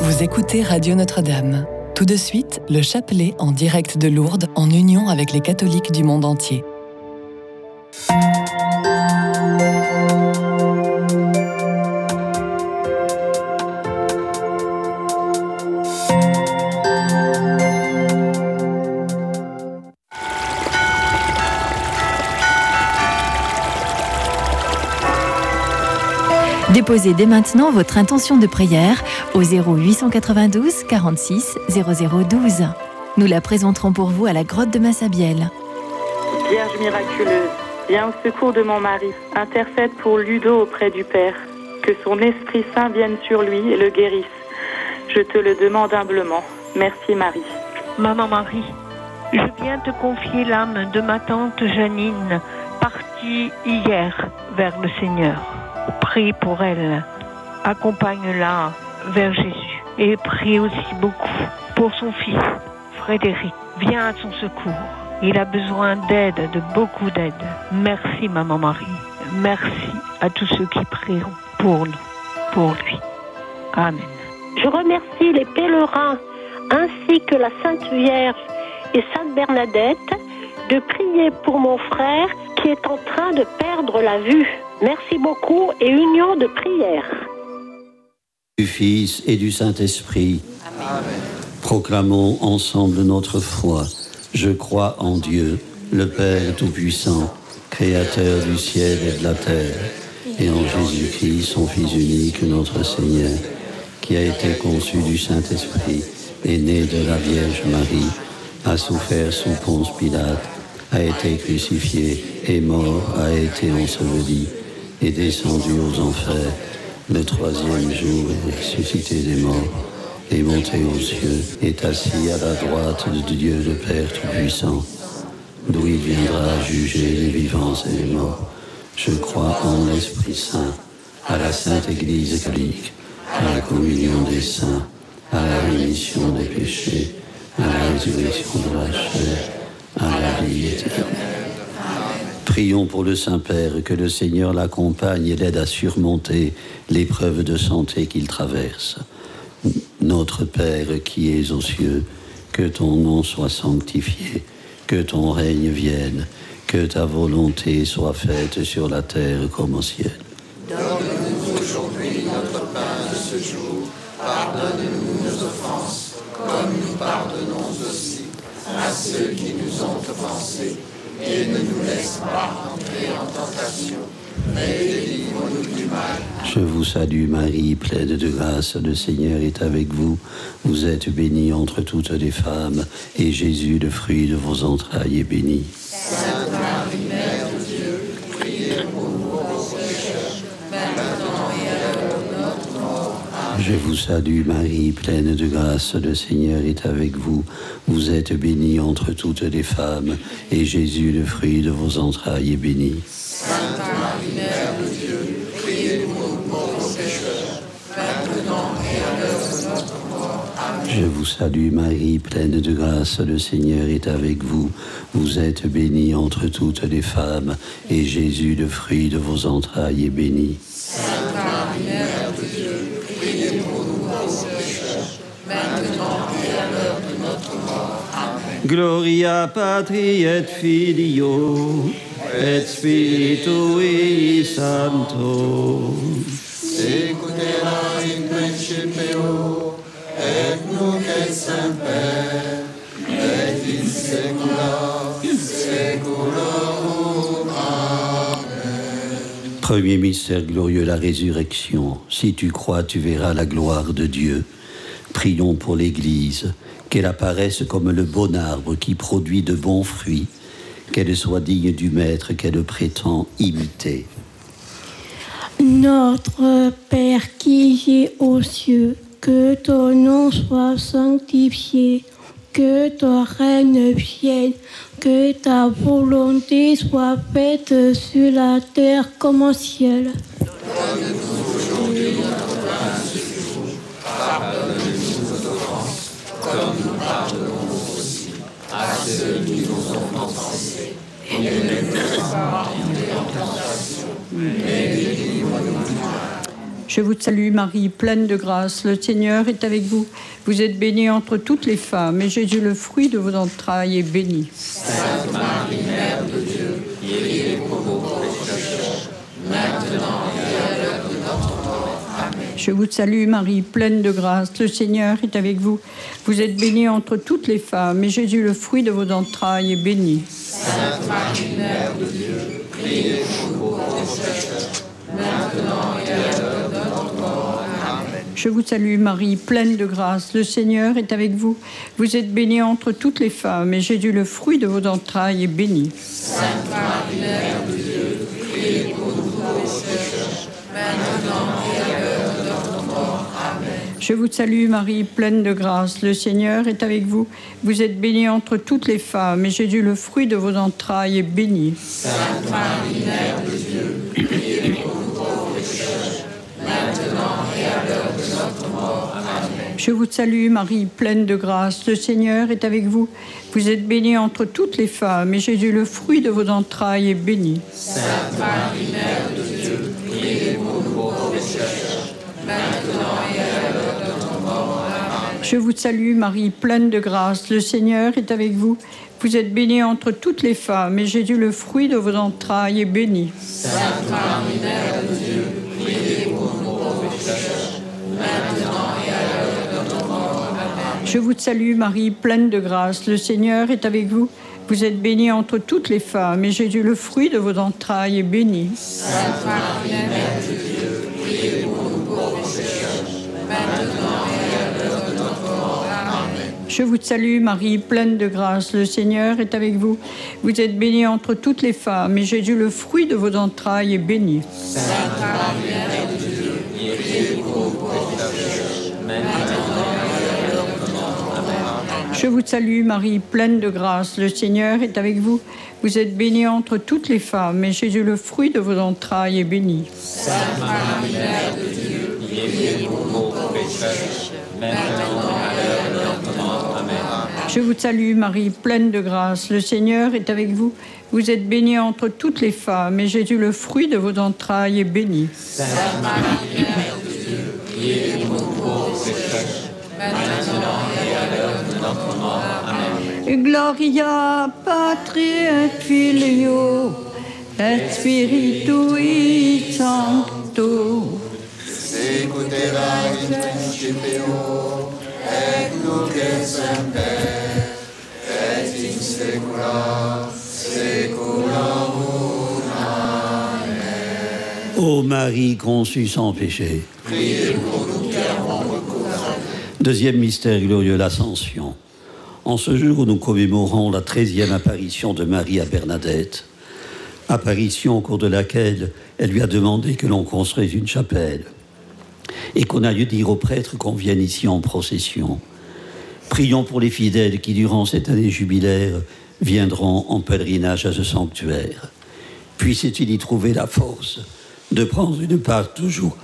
Vous écoutez Radio Notre-Dame. Tout de suite, le chapelet en direct de Lourdes en union avec les catholiques du monde entier. Déposez dès maintenant votre intention de prière au 0892 46 0012. Nous la présenterons pour vous à la grotte de Massabielle. Vierge miraculeuse, viens au secours de mon mari. Intercède pour Ludo auprès du Père. Que son Esprit Saint vienne sur lui et le guérisse. Je te le demande humblement. Merci Marie. Maman Marie, je viens te confier l'âme de ma tante Janine, partie hier vers le Seigneur. Prie pour elle, accompagne-la vers Jésus et prie aussi beaucoup pour son fils, Frédéric. Viens à son secours. Il a besoin d'aide, de beaucoup d'aide. Merci Maman Marie. Merci à tous ceux qui prieront pour nous, pour lui. Amen. Je remercie les pèlerins ainsi que la Sainte Vierge et Sainte Bernadette de prier pour mon frère qui est en train de perdre la vue. Merci beaucoup et union de prière. Du Fils et du Saint-Esprit. Amen. Proclamons ensemble notre foi. Je crois en Dieu, le Père Tout-Puissant, Créateur du ciel et de la terre, et en Jésus-Christ, son Fils unique, notre Seigneur, qui a été conçu du Saint-Esprit, est né de la Vierge Marie, a souffert sous Ponce Pilate, a été crucifié, est mort, a été enseveli, est descendu aux enfers, le troisième jour est ressuscité des morts, est monté aux cieux, est assis à la droite de Dieu le Père Tout-Puissant, d'où il viendra juger les vivants et les morts. Je crois en l'Esprit Saint, à la Sainte Église catholique, à la communion des saints, à la rémission des péchés, à la résurrection de la chair, à la vie éternelle. Prions pour le Saint-Père, que le Seigneur l'accompagne et l'aide à surmonter l'épreuve de santé qu'il traverse. Notre Père qui es aux cieux, que ton nom soit sanctifié, que ton règne vienne, que ta volonté soit faite sur la terre comme au ciel. Donne-nous aujourd'hui notre pain de ce jour. Pardonne-nous nos offenses, comme nous pardonnons aussi à ceux qui nous ont offensés. Et ne nous laisse pas entrer en tentation, mais délivre-nous du mal. Je vous salue Marie, pleine de grâce, le Seigneur est avec vous. Vous êtes bénie entre toutes les femmes, et Jésus, le fruit de vos entrailles, est béni. Sainte Marie, Mère de Dieu, priez pour nous pauvres pécheurs, maintenant et à l'heure de notre mort. Amen. Je vous salue Marie, pleine de grâce, le Seigneur est avec vous. Vous êtes bénie entre toutes les femmes, et Jésus, le fruit de vos entrailles, est béni. Sainte Marie, Mère de Dieu, priez pour nous pauvres pécheurs, maintenant et à l'heure de notre mort. Amen. Je vous salue Marie, pleine de grâce, le Seigneur est avec vous. Vous êtes bénie entre toutes les femmes, et Jésus, le fruit de vos entrailles, est béni. Sainte Marie, Mère de Dieu, priez pour nous pauvres pécheurs, maintenant et à l'heure de notre mort. Amen. Gloria Patri et Filio et Spiritui Sancto. Sicut in principio, et nunc et semper, et in saecula saeculorum. Amen. Premier mystère glorieux, la résurrection. Si tu crois, tu verras la gloire de Dieu. Prions pour l'Église, qu'elle apparaisse comme le bon arbre qui produit de bons fruits, qu'elle soit digne du Maître qu'elle prétend imiter. Notre Père qui es aux cieux, que ton nom soit sanctifié, que ton règne vienne, que ta volonté soit faite sur la terre comme au ciel. Donne-nous aujourd'hui notre pain de ce jour. Pardonne-nous nos offenses, comme nous pardonnons aussi à ceux qui nous ont offensés. Et ne nous laisse pas entrer en tentation, mais délivre-nous du mal. Je vous salue Marie, pleine de grâce, le Seigneur est avec vous. Vous êtes bénie entre toutes les femmes, et Jésus, le fruit de vos entrailles, est béni. Sainte Marie, Mère de Dieu, priez pour nous pauvres pécheurs, maintenant et à l'heure de notre mort. Amen. Je vous salue Marie, pleine de grâce, le Seigneur est avec vous. Vous êtes bénie entre toutes les femmes, et Jésus, le fruit de vos entrailles, est béni. Sainte Marie, Mère de Dieu, priez pour nous pauvres pécheurs, maintenant et à l'heure de notre mort. Amen. Je vous salue Marie, pleine de grâce, le Seigneur est avec vous. Vous êtes bénie entre toutes les femmes, et Jésus, le fruit de vos entrailles, est béni. Sainte Marie, Mère de Dieu, priez pour nous pauvres pécheurs, maintenant et à l'heure de notre mort. Amen. Je vous salue Marie, pleine de grâce, le Seigneur est avec vous. Vous êtes bénie entre toutes les femmes, et Jésus, le fruit de vos entrailles, est béni. Sainte Marie, Mère de Dieu, priez pour nous pauvres pécheurs, maintenant et à l'heure de notre mort. Amen. Je vous salue Marie, pleine de grâce, le Seigneur est avec vous. Vous êtes bénie entre toutes les femmes, et Jésus, le fruit de vos entrailles, est béni. Sainte Marie, Mère de Dieu, priez pour nous pauvres pécheurs, maintenant et à l'heure de notre mort. Amen. Je vous salue Marie, pleine de grâce, le Seigneur est avec vous. Vous êtes bénie entre toutes les femmes, et Jésus, le fruit de vos entrailles, est béni. Sainte Marie, Mère de Dieu, priez pour nous pauvres pécheurs, maintenant et à l'heure de notre mort. Amen. Je vous salue Marie, pleine de grâce, le Seigneur est avec vous. Vous êtes bénie entre toutes les femmes, et Jésus, le fruit de vos entrailles, est béni. Sainte Marie, Mère de Dieu, priez pour nous pauvres pécheurs, maintenant et à l'heure de notre mort. Amen. Je vous salue Marie, pleine de grâce, le Seigneur est avec vous. Vous êtes bénie entre toutes les femmes, et Jésus, le fruit de vos entrailles, est béni. Sainte Marie, Mère de Dieu, priez pour nous pauvres pécheurs, maintenant et à l'heure de notre mort. Amen. Je vous salue Marie, pleine de grâce, le Seigneur est avec vous. Vous êtes bénie entre toutes les femmes, et Jésus, le fruit de vos entrailles, est béni. Sainte Marie, Mère de Dieu, priez pour nous pauvres pécheurs, maintenant et à l'heure de notre mort. Amen. Je vous salue Marie, pleine de grâce, le Seigneur est avec vous. Vous êtes bénie entre toutes les femmes, et Jésus, le fruit de vos entrailles, est béni. Sainte Marie, Mère de Dieu, priez pour nous pauvres pécheurs, maintenant et à l'heure de notre mort. Amen. Gloria Patri et Filio et Spiritui Sancto. Secutera in principio, et nunc et semper, et in saecula saeculorum. Amen. Ô Marie conçue sans péché. Priez pour nous qui avons recours à vous. Deuxième mystère glorieux, l'Ascension. En ce jour où nous commémorons la 13e apparition de Marie à Bernadette, apparition au cours de laquelle elle lui a demandé que l'on construise une chapelle et qu'on aille dire aux prêtres qu'on vienne ici en procession. Prions pour les fidèles qui, durant cette année jubilaire, viendront en pèlerinage à ce sanctuaire. Puisse-t-il y trouver la force de prendre une part toujours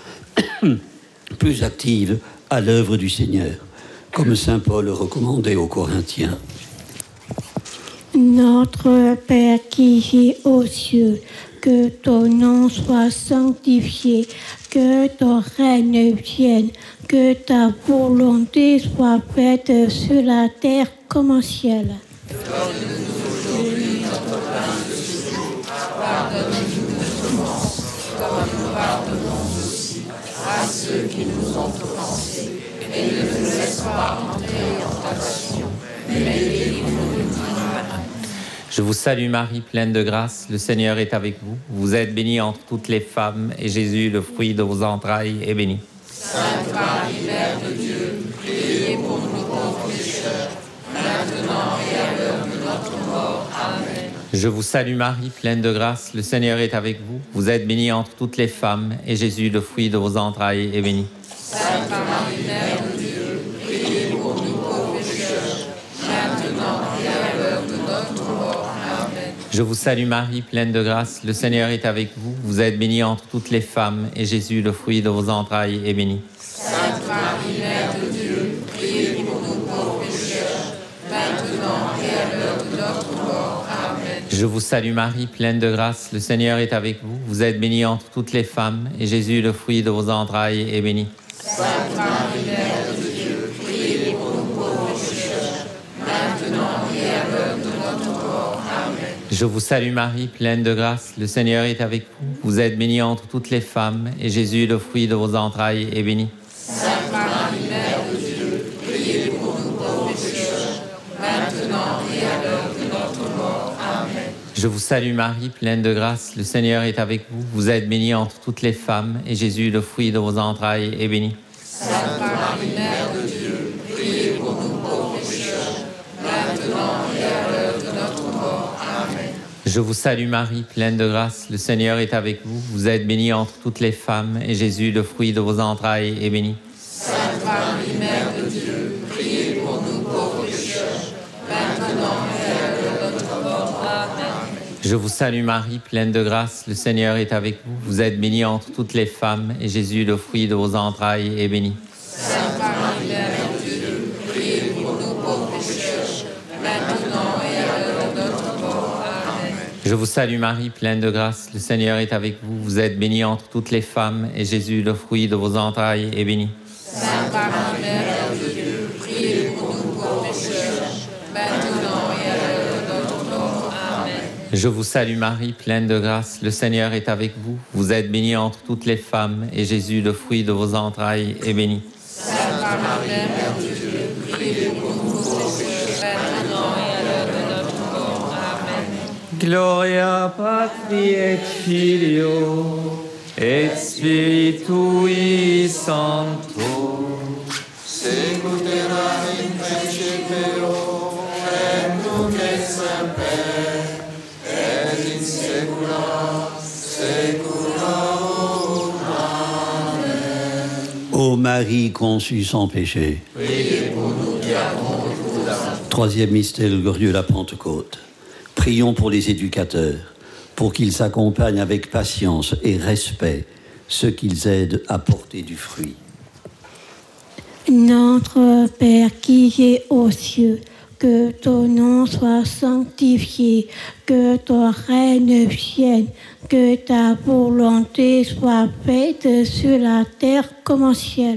plus active à l'œuvre du Seigneur, comme saint Paul le recommandait aux Corinthiens. Notre Père qui es aux cieux, que ton nom soit sanctifié, que ton règne vienne, que ta volonté soit faite sur la terre comme au ciel. Donne-nous aujourd'hui notre pain de ce jour. Pardonne-nous nos offenses, comme nous pardonnons aussi à ceux qui nous ont offensés. Et ne nous laisse pas entrer en tentation, mais délivre-nous du mal. Je vous salue Marie, pleine de grâce, le Seigneur est avec vous. Vous êtes bénie entre toutes les femmes, et Jésus, le fruit de vos entrailles, est béni. Sainte Marie, Mère de Dieu, priez pour nous pauvres pécheurs, maintenant et à l'heure de notre mort. Amen. Je vous salue Marie, pleine de grâce, le Seigneur est avec vous. Vous êtes bénie entre toutes les femmes, et Jésus, le fruit de vos entrailles, est béni. Sainte Marie, Mère de Dieu, priez pour nous pauvres pécheurs, maintenant et à l'heure de notre mort. Amen. Je vous salue Marie, pleine de grâce, le Seigneur est avec vous. Vous êtes bénie entre toutes les femmes, et Jésus, le fruit de vos entrailles, est béni. Sainte Marie, Mère de Dieu, priez pour nous pauvres pécheurs, maintenant et à l'heure de notre mort. Amen. Je vous salue Marie, pleine de grâce, le Seigneur est avec vous. Vous êtes bénie entre toutes les femmes, et Jésus, le fruit de vos entrailles, est béni. Sainte Marie, Mère de Dieu, priez pour nous pauvres pécheurs, maintenant et à l'heure de notre mort. Amen. Je vous salue Marie, pleine de grâce, le Seigneur est avec vous. Vous êtes bénie entre toutes les femmes, et Jésus, le fruit de vos entrailles, est béni. Sainte Marie, Mère de Dieu, priez pour nous pauvres pécheurs, maintenant et à l'heure de notre mort. Amen. Je vous salue Marie, pleine de grâce, le Seigneur est avec vous. Vous êtes bénie entre toutes les femmes, et Jésus, le fruit de vos entrailles, est béni. Sainte Marie, Mère de Dieu, priez pour nous pauvres pécheurs, maintenant et à l'heure de notre mort. Amen. Je vous salue Marie, pleine de grâce, le Seigneur est avec vous. Vous êtes bénie entre toutes les femmes, et Jésus, le fruit de vos entrailles, est béni. Sainte Marie, Mère de Dieu, priez pour nous pauvres pécheurs, maintenant et à l'heure de notre mort. Amen. Je vous salue Marie, pleine de grâce, le Seigneur est avec vous. Vous êtes bénie entre toutes les femmes, et Jésus, le fruit de vos entrailles, est béni. Sainte Marie, Mère de Dieu, priez pour nous pauvres pécheurs, maintenant et à l'heure de notre mort. Amen. Je vous salue Marie, pleine de grâce, le Seigneur est avec vous. Vous êtes bénie entre toutes les femmes, et Jésus, le fruit de vos entrailles, est béni. Sainte Marie, Mère de Dieu, priez pour nous pauvres pécheurs, maintenant et à l'heure de notre mort. Amen. Je vous salue Marie, pleine de grâce, le Seigneur est avec vous. Vous êtes bénie entre toutes les femmes, et Jésus, le fruit de vos entrailles, est béni. Sainte Marie, Mère de Dieu, priez pour nous pauvres pécheurs, maintenant et à l'heure de notre mort. Amen. Gloria Patri et Filio et Spiritui Sancto. Secuteram in principio et nunc et semper et in saecula saeculorum. Amen. Ô Marie conçue sans péché. Priez pour nous qui avons recours à vous. Troisième mystère glorieux, la Pentecôte. Prions pour les éducateurs, pour qu'ils accompagnent avec patience et respect ceux qu'ils aident à porter du fruit. Notre Père qui es aux cieux, que ton nom soit sanctifié, que ton règne vienne, que ta volonté soit faite sur la terre comme au ciel.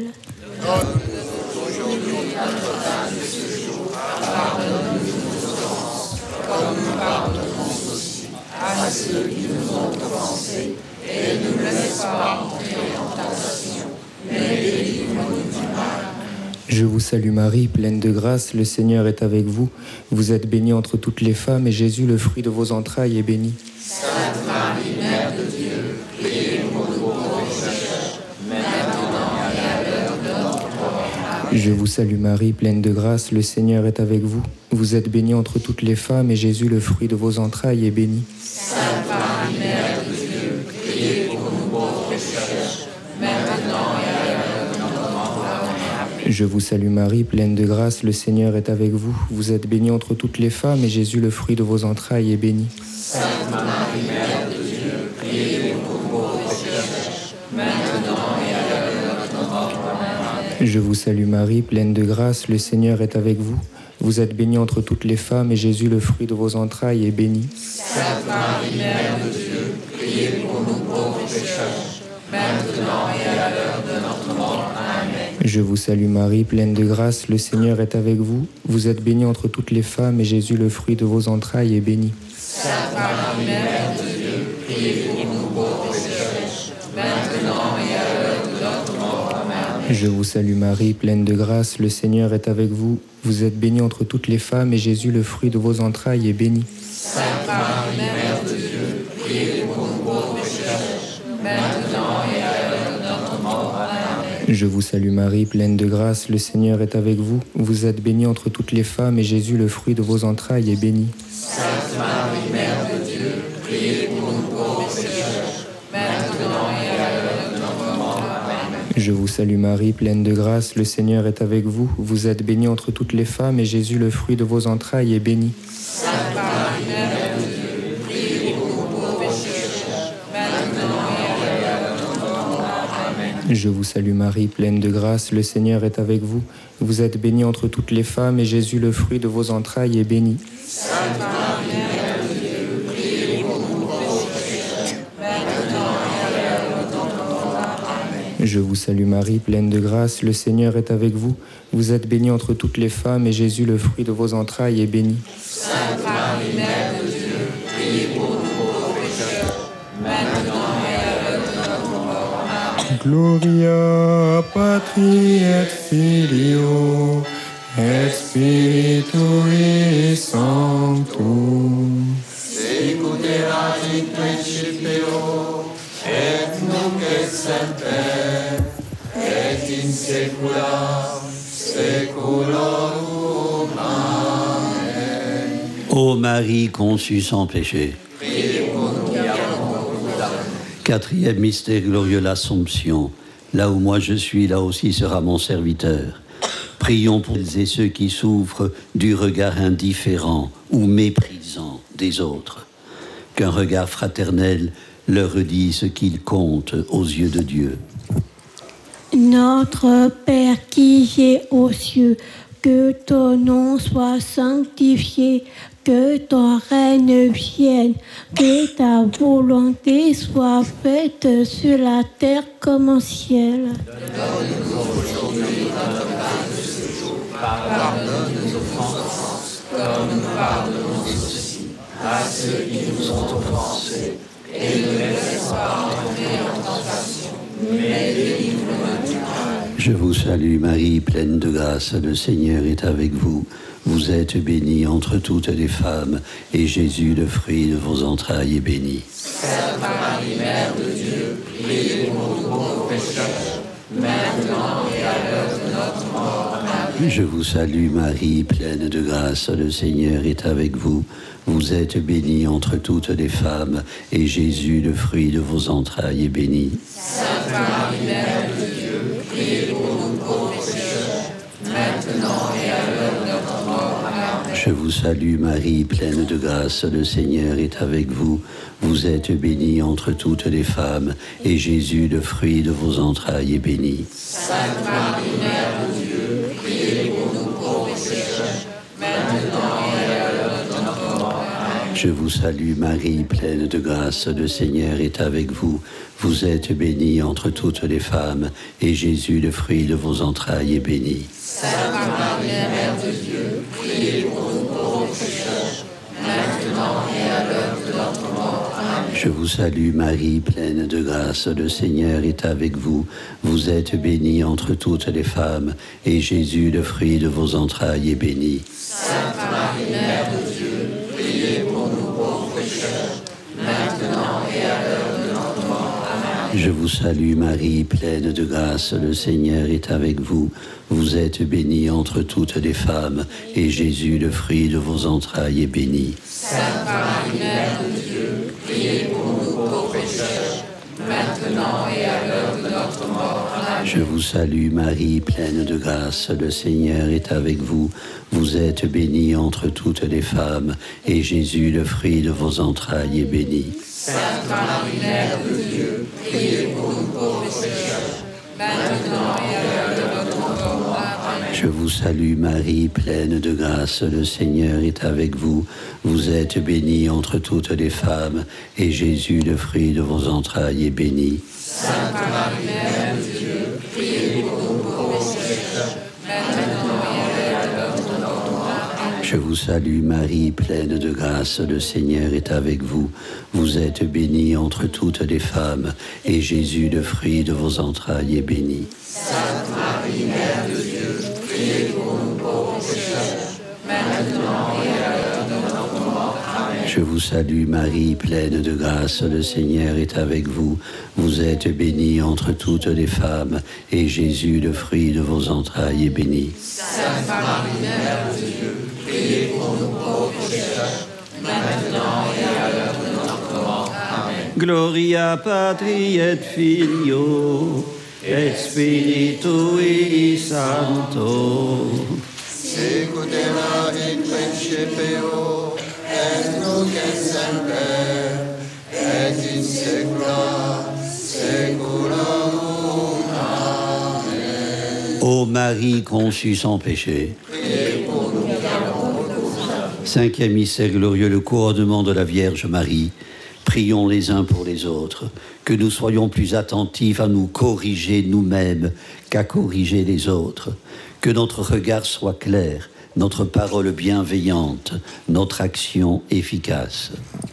Aujourd'hui, notre pain de ce jour, pardonne-nous nos offenses, comme nous pardonnons aussi à ceux qui nous ont offensés, et ne nous laisse pas entrer en tentation, mais délivre-nous du mal. Je vous salue Marie, pleine de grâce, le Seigneur est avec vous. Vous êtes bénie entre toutes les femmes, et Jésus, le fruit de vos entrailles, est béni. Sainte Marie, Mère de Dieu, priez pour nous pauvres pécheurs, maintenant et à l'heure de notre mort. Amen. Je vous salue Marie, pleine de grâce, le Seigneur est avec vous. Vous êtes bénie entre toutes les femmes, et Jésus, le fruit de vos entrailles, est béni. Sainte Marie, Mère de Dieu, priez pour nous pauvres pécheurs, maintenant et à l'heure de notre mort. Amen. Je vous salue Marie, pleine de grâce, le Seigneur est avec vous. Vous êtes bénie entre toutes les femmes, et Jésus, le fruit de vos entrailles, est béni. Sainte Marie, Mère de Dieu, priez pour nous pauvres pécheurs, maintenant et à l'heure de notre mort. Amen. Je vous salue Marie, pleine de grâce, le Seigneur est avec vous. Vous êtes bénie entre toutes les femmes, et Jésus, le fruit de vos entrailles, est béni. Sainte Marie, Mère de Dieu, priez pour nous pauvres pécheurs, maintenant et à l'heure de notre mort. Amen. Je vous salue Marie, pleine de grâce, le Seigneur est avec vous. Vous êtes bénie entre toutes les femmes, et Jésus, le fruit de vos entrailles, est béni. Sainte Marie, Mère de Dieu, priez pour nous pauvres pécheurs, maintenant et à l'heure de notre mort. Amen. Je vous salue Marie, pleine de grâce, le Seigneur est avec vous. Vous êtes bénie entre toutes les femmes, et Jésus, le fruit de vos entrailles, est béni. Sainte Marie, Mère de Dieu, priez pour nous pauvres pécheurs, maintenant et à l'heure de notre mort. Amen. Je vous salue Marie, pleine de grâce, le Seigneur est avec vous. Vous êtes bénie entre toutes les femmes, et Jésus, le fruit de vos entrailles, est béni. Sainte Marie, Mère de Dieu, priez pour nous pauvres pécheurs, maintenant et à l'heure de notre mort. Amen. Je vous salue Marie, pleine de grâce, le Seigneur est avec vous. Vous êtes bénie entre toutes les femmes, et Jésus, le fruit de vos entrailles, est béni. Sainte Marie, Mère de Dieu, priez pour nous pauvres pécheurs, maintenant et à l'heure de notre mort. Amen. Je vous salue Marie, pleine de grâce, le Seigneur est avec vous. Vous êtes bénie entre toutes les femmes, et Jésus, le fruit de vos entrailles, est béni. Sainte Marie, Mère de Dieu, priez Je vous salue Marie, pleine de grâce, le Seigneur est avec vous. Vous êtes bénie entre toutes les femmes, et Jésus, le fruit de vos entrailles, est béni. Sainte Marie, Mère de Dieu, priez pour nous pauvres pécheurs, maintenant et à l'heure de notre mort. Amen. Gloria Patri et Filio et Spiritui Sanctum. Secuterat in principio et nunc et semper et in saecula saeculorum. Amen. Ô Marie conçue sans péché. Priez pour nous qui avons beaucoup d'âme. Quatrième mystère glorieux, l'Assomption. Là où moi je suis, là aussi sera mon serviteur. Prions pour celles et ceux qui souffrent du regard indifférent ou méprisant des autres. Qu'un regard fraternel leur redise ce qu'il compte aux yeux de Dieu. Notre Père qui es aux cieux, que ton nom soit sanctifié, que ton règne vienne, que ta volonté soit faite sur la terre comme au ciel. Donne-nous aujourd'hui notre pain de ce jour. Pardonne nos offenses, comme nous pardonnons aussi à ceux qui nous ont offensés. Et ne laisse pas entrer en tentation, mais délivre-nous du mal. Je vous salue Marie, pleine de grâce, le Seigneur est avec vous. Vous êtes bénie entre toutes les femmes, et Jésus, le fruit de vos entrailles, est béni. Sainte Marie, Mère de Dieu, priez pour nous pauvres pécheurs, maintenant et à l'heure de notre mort. Amen. Je vous salue Marie, pleine de grâce, le Seigneur est avec vous. Vous êtes bénie entre toutes les femmes, et Jésus, le fruit de vos entrailles, est béni. Sainte Marie, Mère de Dieu, priez pour nous pauvres pécheurs, maintenant et à l'heure de notre mort. Amen. Je vous salue Marie, pleine de grâce, le Seigneur est avec vous. Vous êtes bénie entre toutes les femmes, et Jésus, le fruit de vos entrailles, est béni. Sainte Marie, Mère de Dieu, priez pour nous pauvres pécheurs, maintenant et à l'heure de notre mort. Amen. Je vous salue Marie, pleine de grâce, le Seigneur est avec vous. Vous êtes bénie entre toutes les femmes, et Jésus, le fruit de vos entrailles, est béni. Sainte Marie, Mère de Dieu, priez pour nous pauvres pécheurs, maintenant et à l'heure de notre mort. Amen. Je vous salue Marie, pleine de grâce, le Seigneur est avec vous. Vous êtes bénie entre toutes les femmes, et Jésus, le fruit de vos entrailles, est béni. Sainte Marie, Mère de Dieu, priez pour nous pauvres pécheurs, maintenant et à l'heure de notre mort. Amen. Je vous salue Marie, pleine de grâce, le Seigneur est avec vous. Vous êtes bénie entre toutes les femmes, et Jésus, le fruit de vos entrailles, est béni. Sainte Marie, Mère de Dieu, priez pour nous pauvres pécheurs, maintenant et à l'heure de notre mort. Amen. Je vous salue Marie, pleine de grâce, le Seigneur est avec vous. Vous êtes bénie entre toutes les femmes, et Jésus, le fruit de vos entrailles, est béni. Sainte Marie, Mère de Dieu, priez pour nous pauvres pécheurs, maintenant et à l'heure de notre mort. Amen. Je vous salue Marie, pleine de grâce, le Seigneur est avec vous. Vous êtes bénie entre toutes les femmes, et Jésus, le fruit de vos entrailles, est béni. Sainte Marie, Mère de Dieu, priez pour nous pauvres pécheurs, maintenant et à l'heure de notre mort. Amen. Je vous salue Marie, pleine de grâce, le Seigneur est avec vous. Vous êtes bénie entre toutes les femmes, et Jésus, le fruit de vos entrailles, est béni. Sainte Marie, Mère de Dieu, priez pour nous pauvres pécheurs, maintenant et à l'heure de notre mort. Amen. Je vous salue Marie, pleine de grâce, le Seigneur est avec vous. Vous êtes bénie entre toutes les femmes, et Jésus, le fruit de vos entrailles, est béni. Sainte Marie, Mère de Dieu, priez pour nous pauvres pécheurs, maintenant et à l'heure de notre mort. Amen. Gloria Patri et Filio et Spiritui Sancto. Secuterat in principio et nunc et semper et in saecula saeculorum. Amen. Ô Marie conçue sans péché. Priez pour nous qui avons beaucoup d'âme. Cinquième mystère glorieux, le couronnement de la Vierge Marie. Prions les uns pour les autres, que nous soyons plus attentifs à nous corriger nous-mêmes qu'à corriger les autres, que notre regard soit clair, notre parole bienveillante, notre action efficace.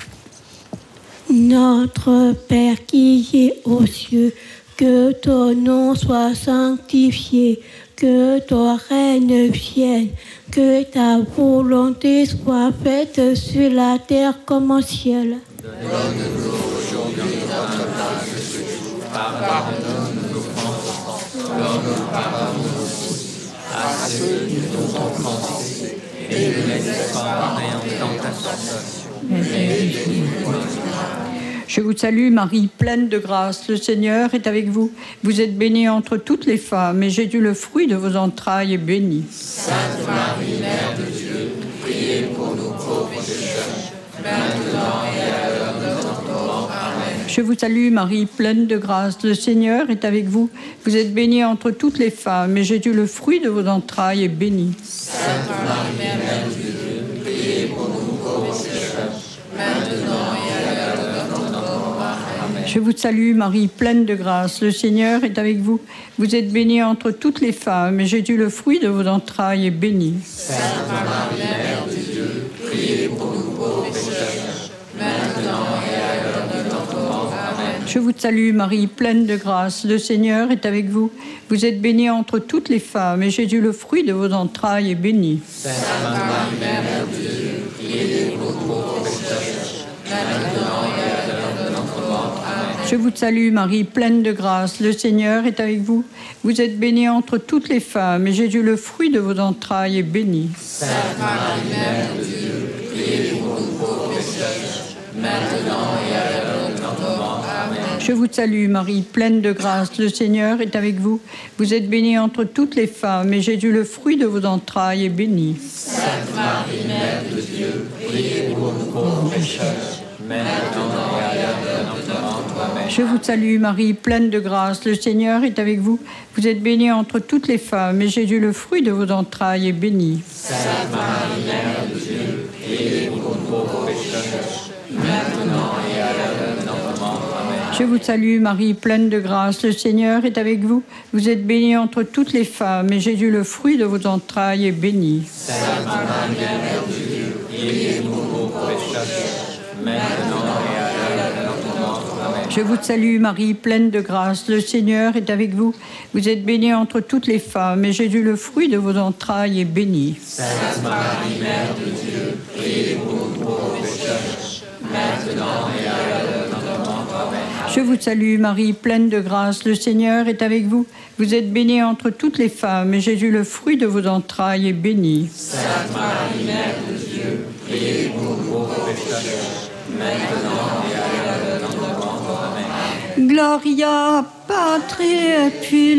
Notre Père qui es aux cieux, que ton nom soit sanctifié, que ton règne vienne, que ta volonté soit faite sur la terre comme au ciel. Donne-nous aujourd'hui notre pain de ce jour. Pardonne-nous nos offenses, comme nous pardonnons aussi à ceux qui nous ont offensés. Et ne nous laisse pas entrer en tentation, mais délivre-nous du mal. Je vous salue Marie, pleine de grâce, le Seigneur est avec vous. Vous êtes bénie entre toutes les femmes, et Jésus, le fruit de vos entrailles, est béni. Sainte Marie, Mère de Dieu, priez pour nous pauvres pécheurs, maintenant et à l'heure de notre mort. Amen. Je vous salue Marie, pleine de grâce, le Seigneur est avec vous. Vous êtes bénie entre toutes les femmes, et Jésus, le fruit de vos entrailles, est béni. Sainte Marie, Mère de Dieu, priez pour nous pauvres pécheurs, maintenant et à l'heure de notre mort. Amen. Je vous salue Marie, pleine de grâce, le Seigneur est avec vous. Vous êtes bénie entre toutes les femmes, et Jésus, le fruit de vos entrailles, est béni. Sainte Marie, Mère de Dieu, priez pour nous pauvres pécheurs, maintenant et à l'heure de notre mort. Amen. Je vous salue Marie, pleine de grâce, le Seigneur est avec vous. Vous êtes bénie entre toutes les femmes, et Jésus, le fruit de vos entrailles, est béni. Sainte Marie, Mère de Dieu, priez pour nous pauvres pécheurs, maintenant et à l'heure de notre mort. Amen. Je vous salue Marie, pleine de grâce, le Seigneur est avec vous. Vous êtes bénie entre toutes les femmes, et Jésus, le fruit de vos entrailles, est béni. Sainte Marie, Mère de Dieu, priez pour nous pauvres pécheurs, maintenant et à l'heure de notre mort. Amen. Je vous salue Marie, pleine de grâce, le Seigneur est avec vous. Vous êtes bénie entre toutes les femmes, et Jésus, le fruit de vos entrailles, est béni. Sainte Marie, Mère de Dieu, priez pour nous pauvres pécheurs, maintenant et à l'heure de notre mort. Amen. Je vous salue Marie, pleine de grâce, le Seigneur est avec vous. Vous êtes bénie entre toutes les femmes, et Jésus, le fruit de vos entrailles, est béni. Sainte Marie, Mère de Dieu, priez pour nous pauvres pécheurs, maintenant et à l'heure de notre mort. Amen. Je vous salue Marie, pleine de grâce, le Seigneur est avec vous. Vous êtes bénie entre toutes les femmes, et Jésus, le fruit de vos entrailles, est béni. Sainte Marie, Mère de Dieu, priez pour nous pauvres pécheurs, maintenant et à l'heure de notre mort. Amen. Je vous salue Marie, pleine de grâce, le Seigneur est avec vous. Vous êtes bénie entre toutes les femmes, et Jésus, le fruit de vos entrailles, est béni. Sainte Marie, Mère de Dieu, priez pour nous pauvres pécheurs, maintenant et à l'heure de notre mort. Amen. Je vous salue Marie, pleine de grâce, le Seigneur est avec vous. Vous êtes bénie entre toutes les femmes, et Jésus, le fruit de vos entrailles, est béni. Sainte Marie, Mère de Dieu, priez pour nous pauvres pécheurs, maintenant et à l'heure de notre mort. Amen. Gloria Patri et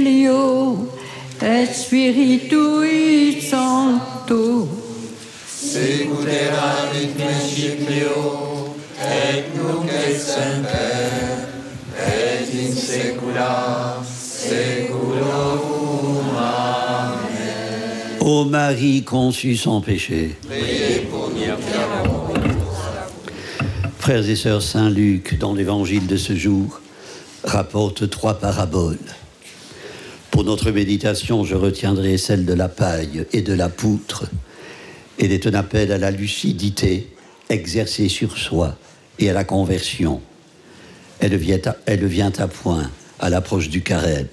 Filio et Spiritui Sancto. Secuterat in principio, et nunc et semper, et in saecula saeculorum. Amen. Ô Marie conçue sans péché, Priez pour nous pécheurs. frères et sœurs, Saint Luc, dans l'évangile de ce jour, rapporte 3 paraboles. Pour notre méditation, je retiendrai celle de la paille et de la poutre. Elle est un appel à la lucidité exercée sur soi et à la conversion. Elle vient à point à l'approche du carême.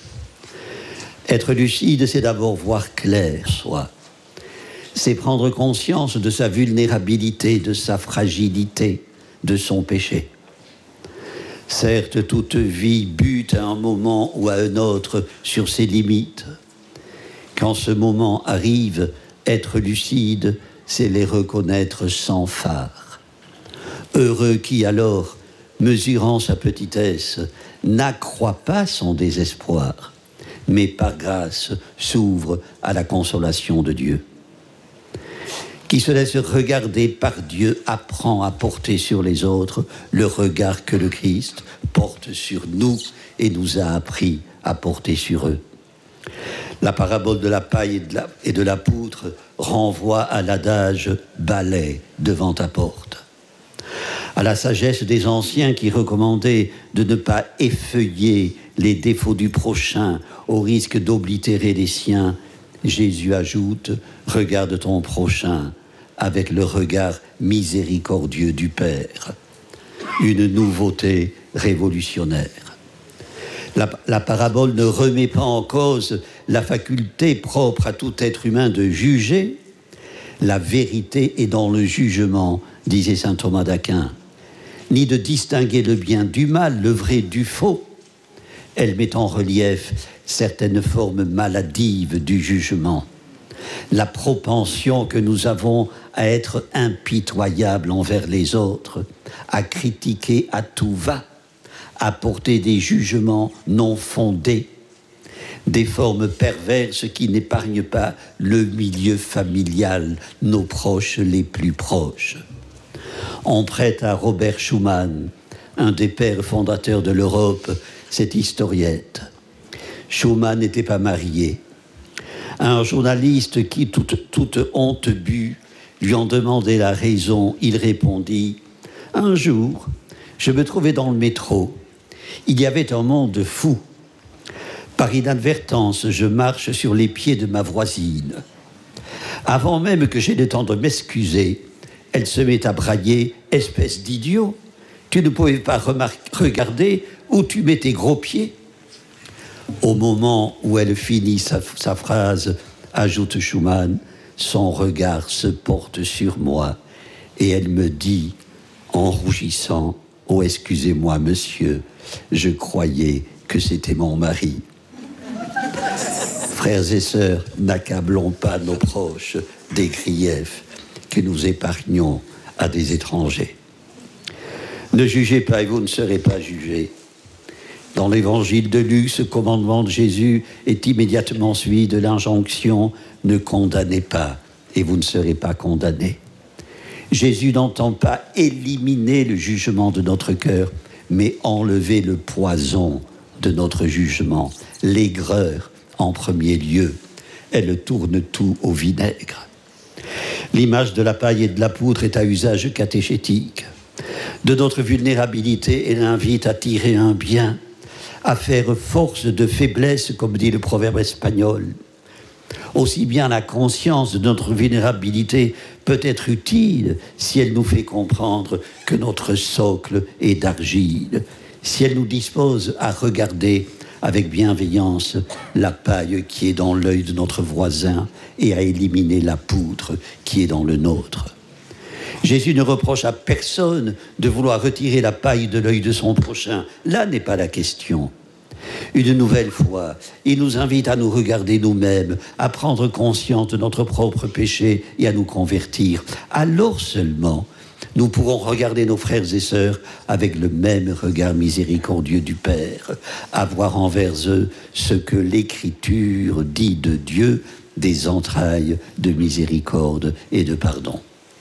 Être lucide, c'est d'abord voir clair soi. C'est prendre conscience de sa vulnérabilité, de sa fragilité, de son péché. Certes, toute vie bute à un moment ou à un autre sur ses limites. Quand ce moment arrive, être lucide, c'est les reconnaître sans fard. Heureux qui alors, mesurant sa petitesse, n'accroît pas son désespoir, mais par grâce s'ouvre à la consolation de Dieu. Qui se laisse regarder par Dieu apprend à porter sur les autres le regard que le Christ porte sur nous et nous a appris à porter sur eux. La parabole de la paille et de la poutre renvoie à l'adage « balai devant ta porte ». à la sagesse des anciens qui recommandaient de ne pas effeuiller les défauts du prochain au risque d'oblitérer les siens, Jésus ajoute « Regarde ton prochain avec le regard miséricordieux du Père ». Une nouveauté révolutionnaire. La parabole ne remet pas en cause la faculté propre à tout être humain de juger. La vérité est dans le jugement, disait saint Thomas d'Aquin, ni de distinguer le bien du mal, le vrai du faux. Elle met en relief certaines formes maladives du jugement. La propension que nous avons à être impitoyables envers les autres, à critiquer à tout va, à porter des jugements non fondés, des formes perverses qui n'épargnent pas le milieu familial, nos proches les plus proches. On prête à Robert Schuman, un des pères fondateurs de l'Europe, cette historiette. Schuman n'était pas marié. Un journaliste qui, toute honte bue, lui en demandait la raison. Il répondit « Un jour, je me trouvais dans le métro. Il y avait un monde fou. Par inadvertance, je marche sur les pieds de ma voisine. Avant même que j'aie le temps de m'excuser, elle se met à brailler « Espèce d'idiot, tu ne pouvais pas regarder où tu mets tes gros pieds ?» Au moment où elle finit sa phrase, ajoute Schuman, son regard se porte sur moi et elle me dit, en rougissant, « Oh, excusez-moi, monsieur, je croyais que c'était mon mari. » Frères et sœurs, n'accablons pas nos proches des griefs que nous épargnons à des étrangers. Ne jugez pas et vous ne serez pas jugés. Dans l'évangile de Luc, ce commandement de Jésus est immédiatement suivi de l'injonction « Ne condamnez pas et vous ne serez pas condamnés ». Jésus n'entend pas éliminer le jugement de notre cœur, mais enlever le poison de notre jugement, l'aigreur en premier lieu. Elle tourne tout au vinaigre. L'image de la paille et de la poudre est à usage catéchétique. De notre vulnérabilité, elle invite à tirer un bien, à faire force de faiblesse, comme dit le proverbe espagnol. Aussi bien la conscience de notre vulnérabilité peut être utile si elle nous fait comprendre que notre socle est d'argile, si elle nous dispose à regarder avec bienveillance la paille qui est dans l'œil de notre voisin et à éliminer la poudre qui est dans le nôtre. Jésus ne reproche à personne de vouloir retirer la paille de l'œil de son prochain. Là n'est pas la question. Une nouvelle fois, il nous invite à nous regarder nous-mêmes, à prendre conscience de notre propre péché et à nous convertir. Alors seulement, nous pourrons regarder nos frères et sœurs avec le même regard miséricordieux du Père, avoir envers eux ce que l'Écriture dit de Dieu, des entrailles de miséricorde et de pardon.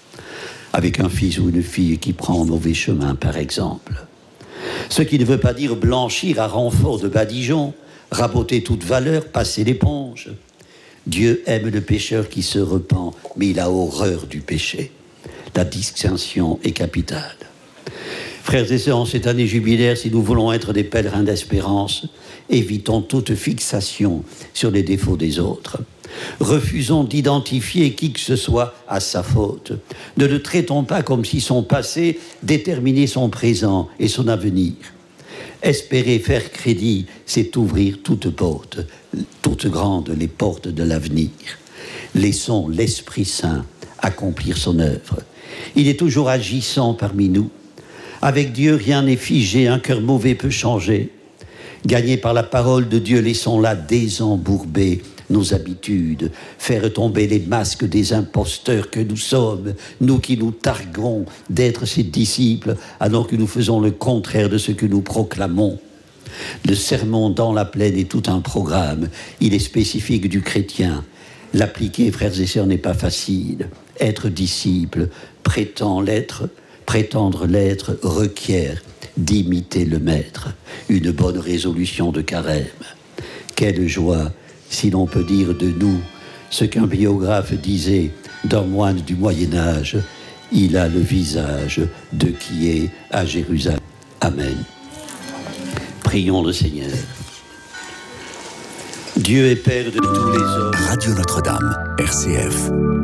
Avec un fils ou une fille qui prend un mauvais chemin, par exemple. Ce qui ne veut pas dire blanchir à renfort de badigeon, raboter toute valeur, passer l'éponge. Dieu aime le pécheur qui se repent, mais il a horreur du péché. La distinction est capitale. Frères et sœurs, en cette année jubilaire, si nous voulons être des pèlerins d'espérance, évitons toute fixation sur les défauts des autres. Refusons d'identifier qui que ce soit à sa faute. Ne le traitons pas comme si son passé déterminait son présent et son avenir. Espérer faire crédit, c'est ouvrir toutes portes, toutes grandes les portes de l'avenir. Laissons l'Esprit Saint accomplir son œuvre. Il est toujours agissant parmi nous. Avec Dieu, rien n'est figé, un cœur mauvais peut changer. Gagnés par la parole de Dieu, laissons-la désembourber nos habitudes, faire tomber les masques des imposteurs que nous sommes, nous qui nous targuons d'être ses disciples, alors que nous faisons le contraire de ce que nous proclamons. Le sermon dans la plaine est tout un programme, il est spécifique du chrétien. L'appliquer, frères et sœurs, n'est pas facile. Être disciple, prétendre l'être, requiert d'imiter le maître. Une bonne résolution de carême. Quelle joie, si l'on peut dire de nous ce qu'un biographe disait d'un moine du Moyen-Âge. Il a le visage de qui est à Jérusalem. Amen. Prions le Seigneur. Dieu est Père de tous les hommes. Radio Notre-Dame, RCF.